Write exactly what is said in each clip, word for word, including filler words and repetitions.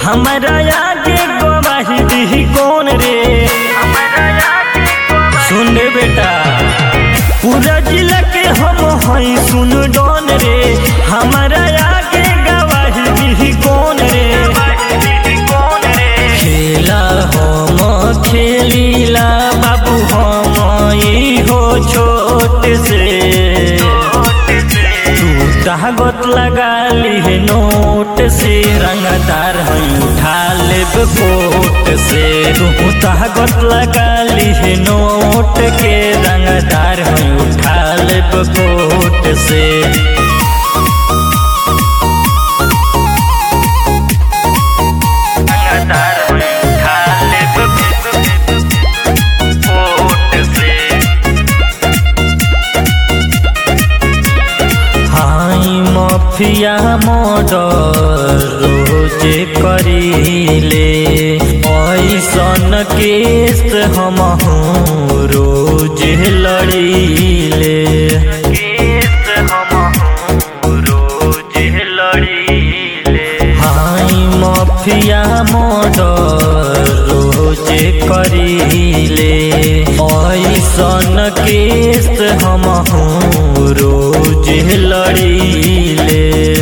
हमारा आगे गवाही दी कौन रे। सुन रे बेटा, पूरा जिला के हम हई सुन डॉन रे। हमारा आगे गवाही दी कौन रे। खेला हम खेलीला बाबू हम ई हो छोट से। तागत लगा ली नोट से, रंगदार है उठा लेब कोट से। तू तागत लगा ली नोट के, रंगदार है उठा लेब कोट से। माफिया मर्डर रोज करीले, ऐसन केस हम रोज लड़ीले। हाई माफिया मर्डर रोज करीले, ऐसन केस हम रोज लड़ीले।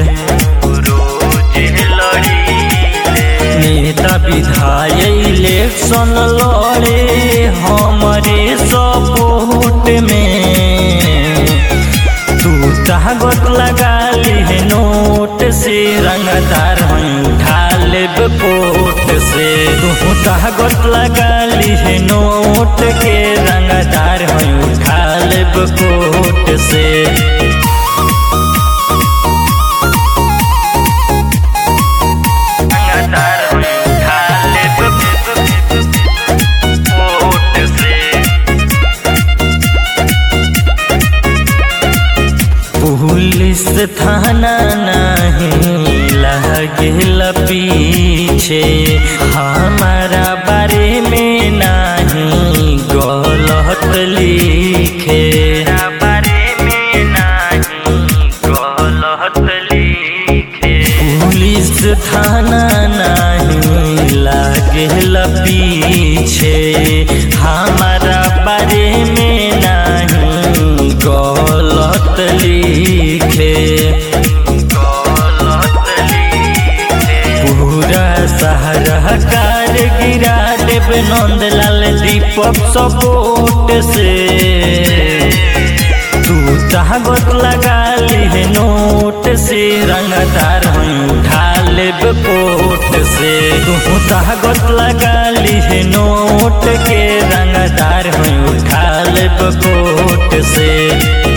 नेता विधायक इलेक्शन लड़े हमारे सपोर्ट में। तू तागत लगा ली नोट से, रंगदार है उठा लेब कोट से। तू तागत लगा ली नोट के, रंगदार है उठा लेब कोट से। पुलिस थाना नहीं लागेल पीछे, हमारा बारे में नहीं गलत लिखे। पुलिस थाना नहीं लागेल पीछे, हमारा बारे में नहीं गलत लिखे। पूरा शहर कार गिरा देव नंदलाल दीपक सपोर्ट से। तू तागत लगा ली नोट से, रंगदार है उठा लेब कोट से। तू तागत लगा ली नोट के, रंगदार है उठा लेब कोट से।